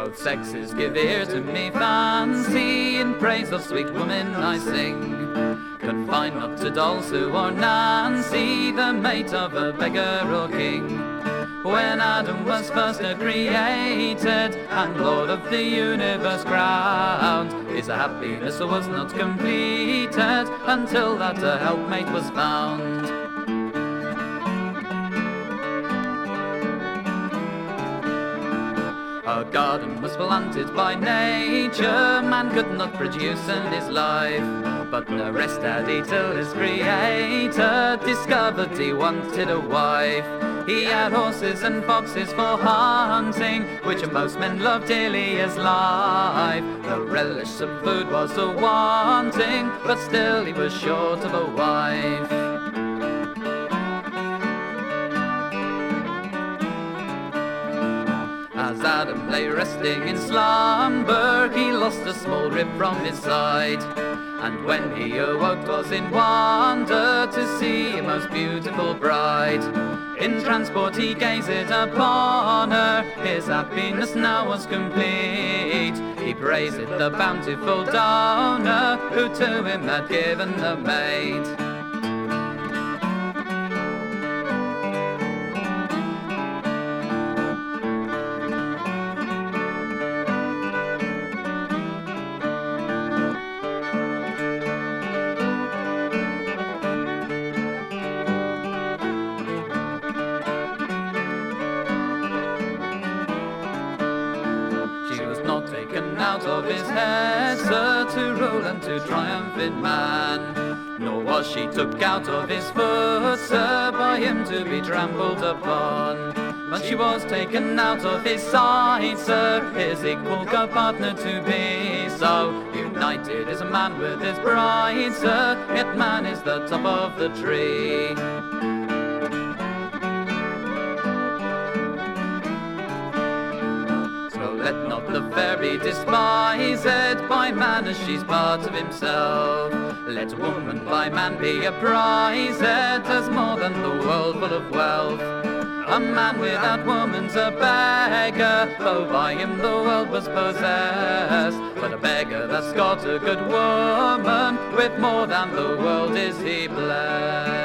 Both sexes give ear to me fancy, in praise of sweet women I sing. Confined not to dolls who or Nancy, the mate of a beggar or king. When Adam was first created and Lord of the universe crowned, his happiness was not completed until that a helpmate was found. A garden was planted by nature, man could not produce in his life. But no rest had he till his creator discovered he wanted a wife. He had horses and foxes for hunting, which most men love dearly as life. The relish of food was a wanting, but still he was short of a wife. As Adam lay resting in slumber, he lost a small rib from his side. And when he awoke 'twas in wonder to see a most beautiful bride. In transport he gazed upon her, his happiness now was complete. He praised the bountiful donor, who to him had given a maid. Taken out of his head, sir, to rule and to triumph in man. Nor was she took out of his foot, sir, by him to be trampled upon. But she was taken out of his side, sir, his equal co-partner to be. So united is a man with his bride, sir, yet man is the top of the tree. Let not the fair be despised by man, as she's part of himself. Let woman by man be apprised as more than the world full of wealth. A man without woman's a beggar, though by him the world was possessed. But a beggar that's got a good woman, with more than the world is he blessed.